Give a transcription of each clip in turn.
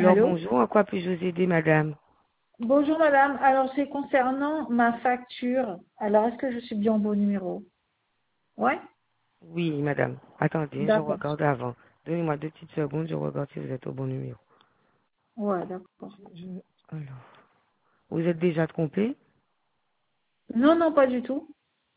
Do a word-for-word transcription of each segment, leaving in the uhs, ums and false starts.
Alors, Allô? bonjour, en quoi puis-je vous aider, madame? Bonjour madame, alors c'est concernant ma facture. Alors est-ce que je suis bien au bon numéro? Ouais? Oui, madame. Attendez, je D'accord. regarde avant. Donnez-moi deux petites secondes, je regarde si vous êtes au bon numéro. Ouais, d'accord. Je- Alors, vous êtes déjà trompé? Non, non, pas du tout.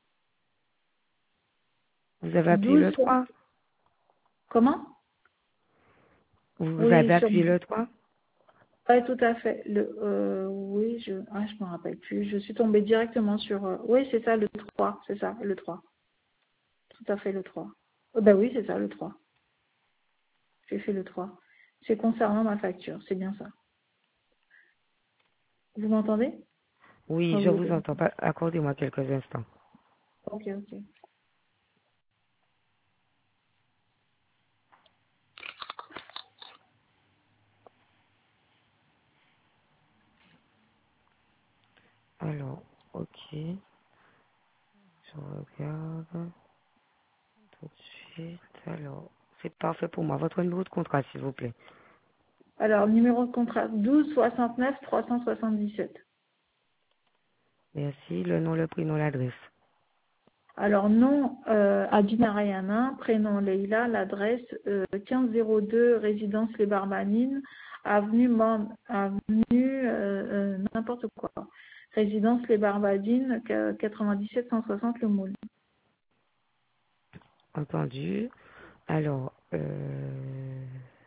Vous avez appuyé douze. le trois? Comment? Vous vous Oui, avez sur... appuyé le trois? ouais, tout à fait. Le, euh, oui, je ah, je me rappelle plus. Je suis tombée directement sur... euh, Oui, c'est ça, le trois. C'est ça, le trois. Tout à fait, le trois. Oh, bah oui, c'est ça, le trois. J'ai fait le trois. C'est concernant ma facture, c'est bien ça. Vous m'entendez? Oui, Ah, je vous vous êtes... entends pas. Accordez-moi quelques instants. Ok, ok. Alors, ok. Je regarde tout de suite. Alors, c'est parfait pour moi. Votre numéro de contrat, s'il vous plaît. Alors, numéro de contrat douze soixante-neuf trois cent soixante-dix-sept. Merci. Le nom, le prénom, l'adresse. Alors, nom euh, Adina Rayana, prénom Leïla, l'adresse euh, quinze zéro deux, résidence Les Barbanines, avenue, Man- avenue euh, euh, n'importe quoi. Résidence Les Barbadines, qu- quatre-vingt-dix-sept cent soixante Le Moule. Entendu. Alors, euh...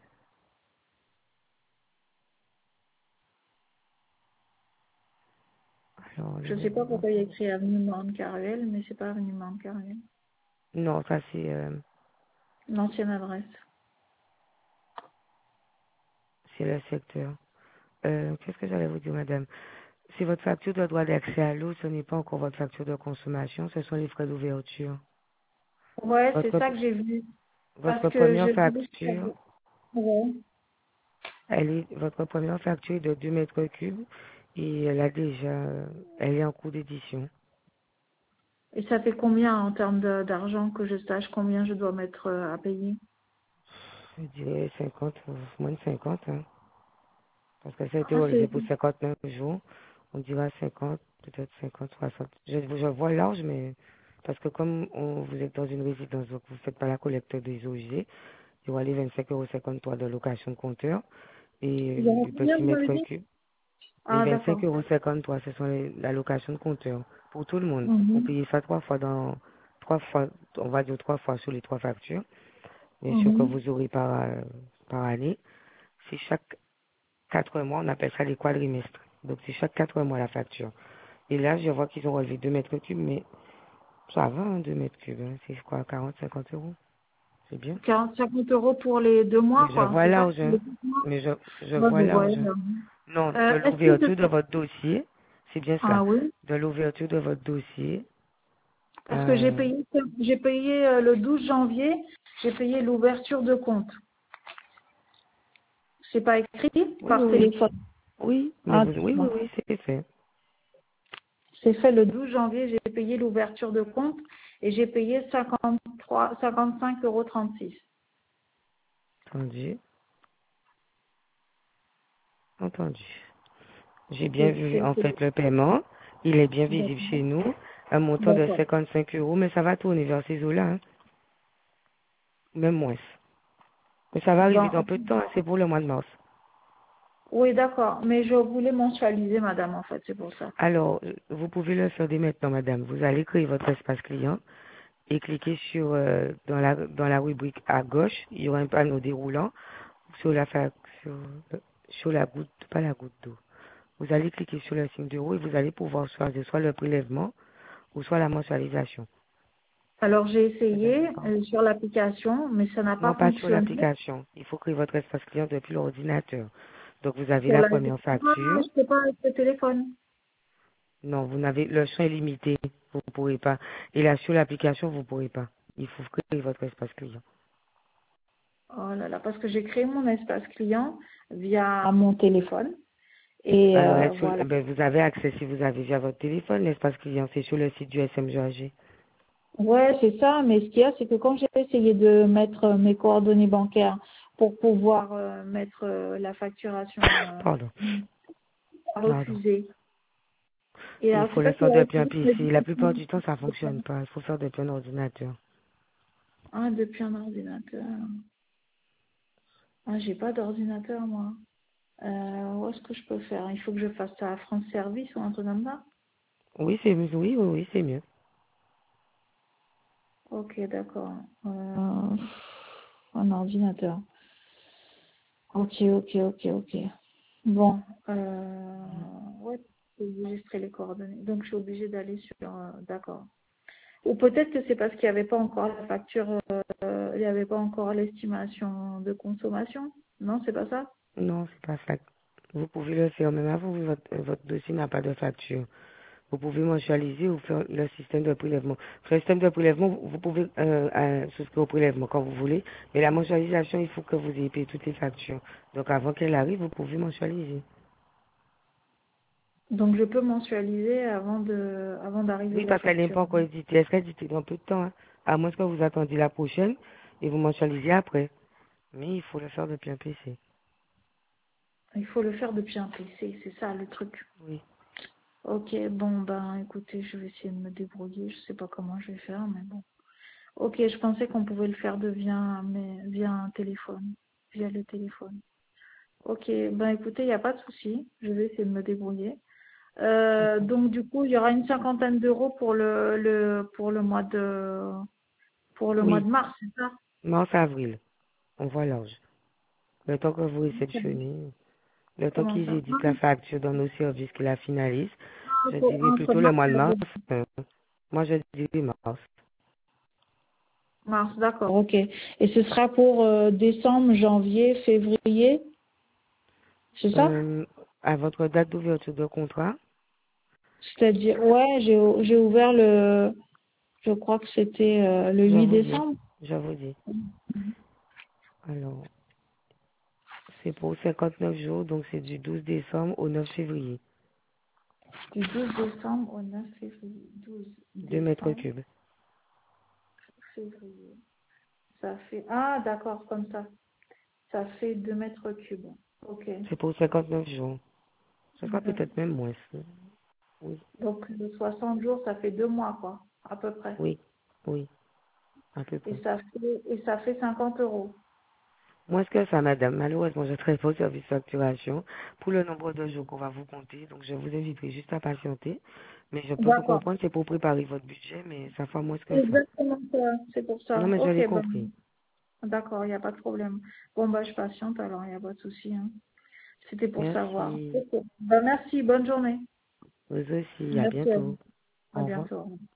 Alors, Je ne sais pas pourquoi il y a écrit avenue Marne Caruel, mais c'est pas avenue Marne Caruel. non, ça c'est euh, L'ancienne adresse. c'est le secteur. Euh, Qu'est-ce que j'allais vous dire, madame? C'est votre facture de droit d'accès à l'eau, ce n'est pas encore votre facture de consommation, ce sont les frais d'ouverture. Ouais, c'est Votre ça que j'ai vu. Parce votre que première je voulais facture, savoir. Ouais. elle est votre première facture est de deux mètres cubes et elle a déjà elle est en cours d'édition. Et ça fait combien en termes de- d'argent que je sache combien je dois mettre euh, à payer? Je dirais cinquante, euh, moins de cinquante, hein, parce que ça a été Ah, relevé c'est... pour cinquante-neuf jours. On dira cinquante, peut-être cinquante, soixante. Je, je vois large, mais parce que comme on, vous êtes dans une résidence, donc vous ne faites pas la collecte des O G, il y aura les vingt-cinq euros cinquante-trois de location de compteur et Il y en a du combien, petit vous m'avez mètre dit? cube. Les Ah, d'accord. vingt-cinq euros cinquante-trois, ce sont les, la location de compteur pour tout le monde. Vous Mhm. payez ça trois fois dans, trois fois, on va dire trois fois sur les trois factures. Bien sûr que Mhm. vous aurez par, euh, par année. C'est chaque quatre mois, on appelle ça les quadrimestres. Donc c'est chaque quatre mois la facture. Et là, je vois qu'ils ont relevé deux mètres cubes, mais ça va, hein, deux mètres cubes. Hein. C'est quoi, quarante, cinquante euros? C'est bien. quarante, cinquante euros pour les deux mois, Mais je quoi. vois C'est ça? large. Les Hein. deux mois. Mais je, je Ouais, vois je vois. large. Hein. euh, Non, de euh, est-ce que l'ouverture de je... votre dossier, c'est bien Ah cela. oui. De l'ouverture de votre dossier. Parce que j'ai Euh, payé, j'ai payé euh, le douze janvier, j'ai payé l'ouverture de compte. C'est pas écrit oui, oui, par oui. téléphone. Oui, mais Ah, vous, oui, oui, bon. oui, c'est fait. C'est fait le douze janvier, j'ai payé l'ouverture de compte et j'ai payé cinquante-trois, cinquante-cinq euros trente-six. Entendu. Entendu. J'ai bien C'est, vu, c'est, en fait, c'est- le paiement. Il est bien visible D'accord. chez nous. Un montant de D'accord. cinquante-cinq euros, mais ça va tourner vers ces eaux-là, hein. Même moins. Mais ça va arriver dans Dans- peu de temps, hein. C'est pour le mois de mars. Oui, d'accord. Mais je voulais mensualiser, madame, en fait, c'est pour ça. Alors, euh, vous pouvez le faire dès maintenant, madame. Vous allez créer votre espace client et cliquez sur, euh, dans la, dans la rubrique à gauche, il y aura un panneau déroulant sur la, fa- sur, sur la goutte, pas la goutte d'eau. Vous allez cliquer sur le signe d'euro et vous allez pouvoir choisir soit le prélèvement ou soit la mensualisation. Alors, j'ai Vous allez essayé voir. euh, sur l'application, mais ça n'a Non, pas pas sur fonctionné. l'application. Il faut créer votre espace client depuis l'ordinateur. Donc vous avez Sur la la... première Ah, facture. je peux pas avec le téléphone. Non, vous n'avez le champ est limité. Vous ne pourrez pas. Et là, sur l'application, vous ne pourrez pas. Il faut créer votre espace client. Oh là là, parce que j'ai créé mon espace client via mon téléphone. Et Alors, euh, est-ce que- voilà. eh ben, vous avez accès si vous avez via votre téléphone l'espace client. C'est sur le site du S M G A G. Ouais, c'est ça. Mais ce qu'il y a, c'est que quand j'ai essayé de mettre mes coordonnées bancaires pour pouvoir euh, mettre euh, la facturation euh, Pardon. Pardon. refusée. Et Il alors, faut c'est le ça qui faire est depuis un refusé, mais P C. du La coup, plupart du temps, ça fonctionne pas. Il faut faire depuis un ordinateur. ah, depuis un ordinateur. Ah, j'ai pas d'ordinateur, moi. Euh, où est-ce que je peux faire? Il faut que je fasse ça à France Service ou un truc comme ça? Oui, c'est mieux. Oui, oui, oui, c'est mieux. Ok, d'accord. Euh, un ordinateur. Ok, ok, ok, ok. Bon, euh, ouais, faut enregistrer les coordonnées. Donc, je suis obligée d'aller sur... euh, d'accord. Ou peut-être que c'est parce qu'il n'y avait pas encore la facture, euh, il n'y avait pas encore l'estimation de consommation. Non, c'est pas ça? Non, c'est pas ça. Vous pouvez le faire même avant, votre, euh, votre dossier n'a pas de facture. Vous pouvez mensualiser ou faire le système de prélèvement. Sur le système de prélèvement, vous vous pouvez euh, euh, souscrire au prélèvement quand vous voulez, mais la mensualisation, il faut que vous ayez payé toutes les factures. Donc avant qu'elle arrive, vous pouvez mensualiser. Donc, je peux mensualiser avant de, avant d'arriver Oui, la parce qu'elle n'est facture. pas encore éditée. Elle sera éditée dans peu de temps, hein, à moins que vous attendiez la prochaine et vous mensualisez après. Mais il faut le faire depuis un P C. Il faut le faire depuis un P C, c'est ça le truc. Oui. Ok, bon, ben, écoutez, je vais essayer de me débrouiller. Je sais pas comment je vais faire, mais bon. Ok, je pensais qu'on pouvait le faire de via, mais via un téléphone, via le téléphone. Ok, ben écoutez, il n'y a pas de souci. Je vais essayer de me débrouiller. Euh, donc du coup, il y aura une cinquantaine d'euros pour le, le pour le mois de pour le mois Oui. de mars, c'est ça? Mars-avril. On voit l'âge. Le temps que vous réceptionnez, le temps Comment qu'ils ça? éditent la facture dans nos services, qu'ils la finalisent, je Entre, dirais entre plutôt le mars mois de et mars. avril. euh, Moi, je dirais mars. Mars, d'accord, ok. Et ce sera pour euh, décembre, janvier, février, c'est ça? Euh, à votre date d'ouverture de contrat, C'est-à-dire, ouais, j'ai j'ai ouvert le, je crois que c'était euh, le je huit vous dis, décembre. je vous dis. Alors, c'est pour cinquante-neuf jours, donc c'est du douze décembre au neuf février. Du douze décembre au neuf février. douze deux mètres décembre, cubes. février. Ça fait, ah, d'accord, comme ça. Ça fait deux mètres cubes. Ok. C'est pour cinquante-neuf jours. Ce sera D'accord. peut-être même moins. Oui, Donc, de soixante jours, ça fait deux mois, quoi, à peu près. oui, oui, à peu Et près. ça fait, et ça fait cinquante euros. Moins que ça, madame. Malheureusement, je traite pas au service facturation pour le nombre de jours qu'on va vous compter. Donc, je vous inviterai juste à patienter. Mais je peux vous D'accord. comprendre, c'est pour préparer votre budget, mais ça fait moins que ça. Exactement ça. C'est pour Non, ça. mais je Ok, l'ai ben, compris. d'accord, il n'y a pas de problème. Bon, bah, je patiente, alors, il n'y a pas de souci. Hein. C'était pour savoir. Merci. Ok. Ben, merci, bonne journée. Vous aussi. À Merci à vous. bientôt. À Au revoir. bientôt.